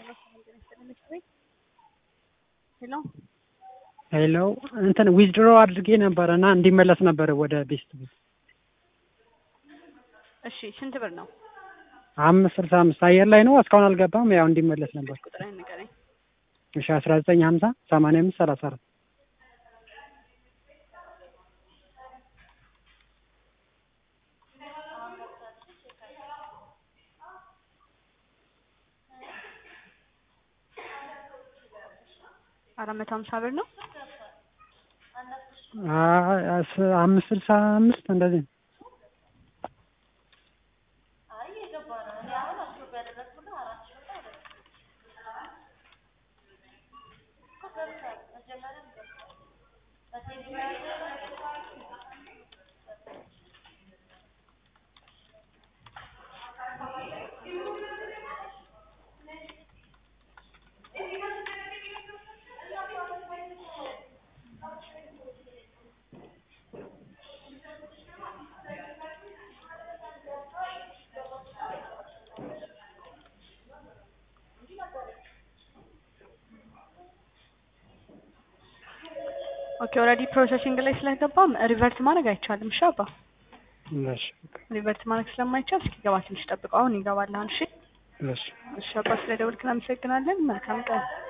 ሄሎ እንትን ዊዝድሮ አድርጌ ነበርና እንዲመለስ ነበር ወደ ቤስት ቤት። እሺ ስንት ብር ነው? 565 አየር ላይ ነው እስካሁን አልገባም። ያው እንዲመለስ ነበር። ቁጥሩን ንገረኝ። እሺ 1950 85 34 450 ብር ነው። 565 እንደዚህ ነው። ኦኬ ኦልሬዲ ፕሮሰሲንግ ላይ ስለገባም ሪቨርት ማድረግ አይቻልም። እሺ አባ እሺ ሪቨርት ማድረግ ስለማይቻል እስኪገባ ትንሽ ጠብቀው። አሁን ይገባል። እሺ እሺ እሺ አባ ስለደወልክ እናመሰግናለን። መልካም ቀን።